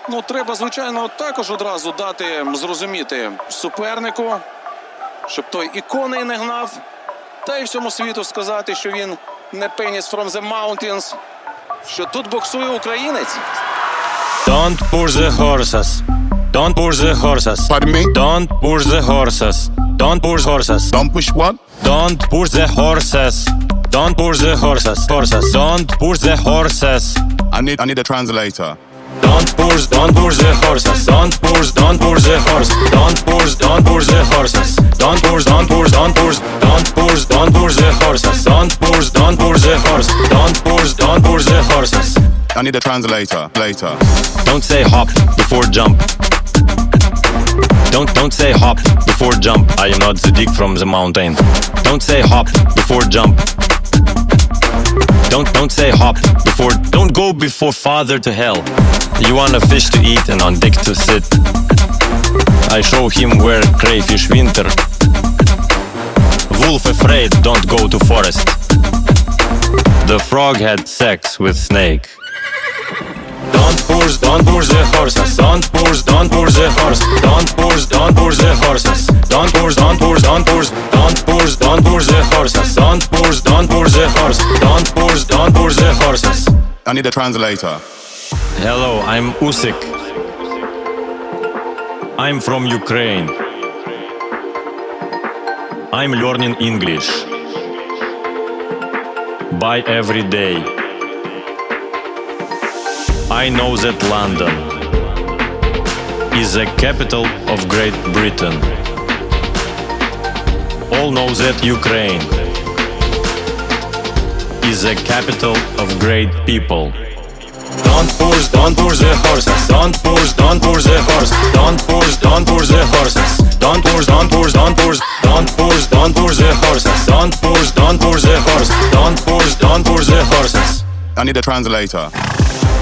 Ну, треба, звичайно, також одразу дати зрозуміти супернику, щоб той і коней не гнав, та й всьому світу сказати, що він не penis from the mountains, що тут боксує українець. Don't push the horses. Don't push the horses. Pardon me? Don't push the horses. Don't push horses. Don't push what? Don't push the horses. Don't push the horses. Horses. Don't push the horses. I need a translator. Don't push the horses. Don't push the horse. Don't push the horses. Don't push the horses. Don't push the horse. Don't push the horses. I need a translator. Later. Don't say hop before jump. Don't say hop before jump. I am not the dick from the mountain. Don't say hop before jump. Don't say hop before. Don't go before father to hell. You want a fish to eat and on dick to sit. I show him where crayfish winter. Wolf afraid, don't go to forest. The frog had sex with snake. Don't push the horses. Don't push the horse. Don't push the horses. Don't push the horses. Don't push the horse. Don't push the horses. I need a translator. Hello, I'm Usyk. I'm from Ukraine. I'm learning English. By every day. I know that London is the capital of Great Britain. All know that Ukraine is the capital of great people. Don't push the horses. Don't push the horse. Don't push the horses. Don't push the horses. Don't push the horse. Don't push the horses. I need a translator.